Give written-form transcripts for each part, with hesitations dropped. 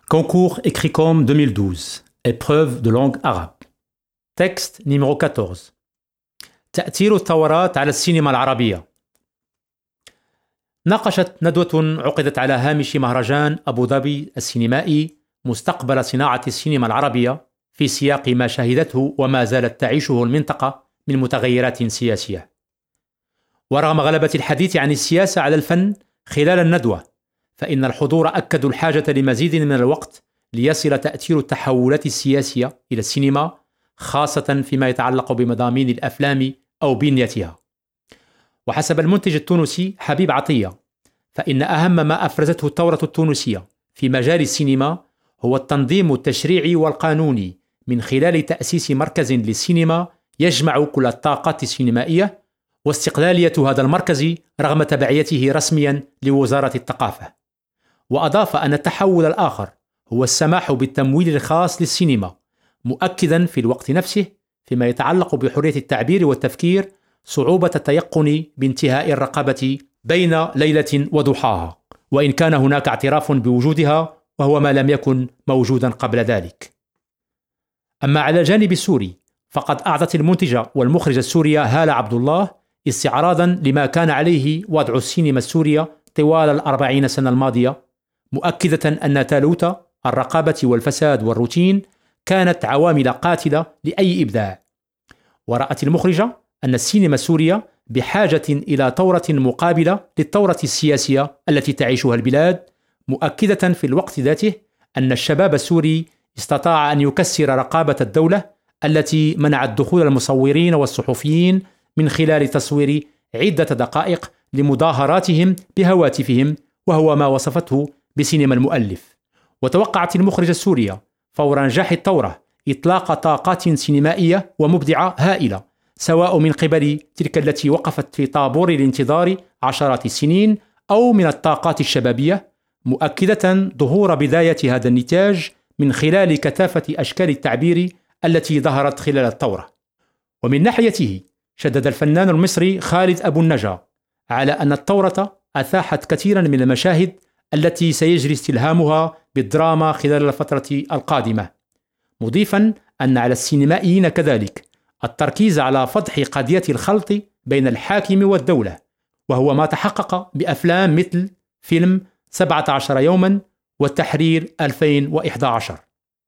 Concours Écricom 2012. Épreuve de langue arabe. Texte numéro 14. تأثير الثورات على السينما العربية. ناقشت ندوة عقدت على هامش مهرجان أبو ظبي السينمائي مستقبل صناعة السينما العربية في سياق ما شهدته وما زالت تعيشه المنطقة من متغيرات سياسية. ورغم غلبة الحديث عن السياسة على الفن خلال الندوة، فإن الحضور أكدوا الحاجة لمزيد من الوقت ليصل تأثير التحولات السياسية إلى السينما، خاصة فيما يتعلق بمضامين الأفلام أو بنيتها. وحسب المنتج التونسي حبيب عطية، فإن أهم ما أفرزته الثورة التونسية في مجال السينما هو التنظيم التشريعي والقانوني من خلال تأسيس مركز للسينما يجمع كل الطاقات السينمائية، واستقلالية هذا المركز رغم تبعيته رسميا لوزارة الثقافة. وأضاف أن التحول الآخر هو السماح بالتمويل الخاص للسينما، مؤكدا في الوقت نفسه فيما يتعلق بحرية التعبير والتفكير صعوبة التيقن بانتهاء الرقابة بين ليلة وضحاها، وإن كان هناك اعتراف بوجودها وهو ما لم يكن موجودا قبل ذلك. أما على الجانب السوري، فقد أعطت المنتجة والمخرجة السورية هالة عبد الله استعراضا لما كان عليه وضع السينما السورية طوال 40 سنة الماضية، مؤكدة أن تالوت الرقابة والفساد والروتين كانت عوامل قاتلة لأي إبداع. ورأت المخرجة أن السينما السورية بحاجة إلى ثورة مقابلة للثورة السياسية التي تعيشها البلاد، مؤكدة في الوقت ذاته أن الشباب السوري استطاع أن يكسر رقابة الدولة التي منعت دخول المصورين والصحفيين من خلال تصوير عدة دقائق لمظاهراتهم بهواتفهم، وهو ما وصفته بسينما المؤلف. وتوقعت المخرجة السورية فور نجاح الثورة إطلاق طاقات سينمائية ومبدعة هائلة، سواء من قبل تلك التي وقفت في طابور الانتظار عشرات السنين أو من الطاقات الشبابية، مؤكدة ظهور بداية هذا النتاج من خلال كثافة أشكال التعبير التي ظهرت خلال الثورة. ومن ناحيته شدد الفنان المصري خالد أبو النجا على أن الثورة أتاحت كثيرا من المشاهد التي سيجري استلهامها بالدراما خلال الفترة القادمة، مضيفا أن على السينمائيين كذلك التركيز على فضح قضية الخلط بين الحاكم والدولة، وهو ما تحقق بأفلام مثل فيلم 17 يوما والتحرير 2011.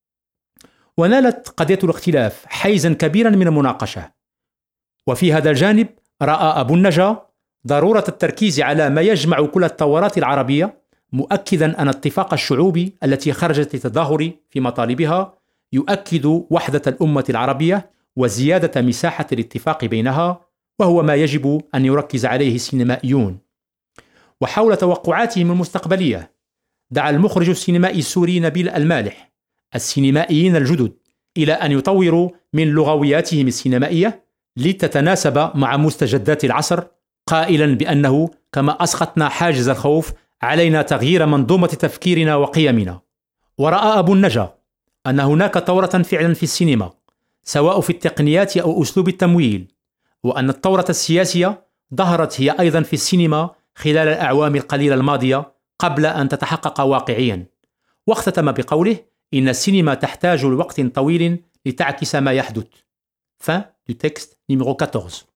ونالت قضية الاختلاف حيزا كبيرا من المناقشة. وفي هذا الجانب رأى أبو النجا ضرورة التركيز على ما يجمع كل الثورات العربية، مؤكدا أن اتفاق الشعوب التي خرجت للتظاهر في مطالبها يؤكد وحدة الأمة العربية وزيادة مساحة الاتفاق بينها، وهو ما يجب أن يركز عليه السينمائيون. وحول توقعاتهم المستقبلية، دعا المخرج السينمائي السوري نبيل المالح السينمائيين الجدد إلى أن يطوروا من لغوياتهم السينمائية لتتناسب مع مستجدات العصر، قائلا بأنه كما أسقطنا حاجز الخوف علينا تغيير منظومة تفكيرنا وقيمنا. ورأى أبو النجا أن هناك ثورة فعلا في السينما، سواء في التقنيات أو أسلوب التمويل، وأن الثورة السياسية ظهرت هي أيضا في السينما خلال الأعوام القليلة الماضية قبل أن تتحقق واقعيا. واختتم بقوله إن السينما تحتاج لوقت طويل لتعكس ما يحدث. Fin du texte numéro 14.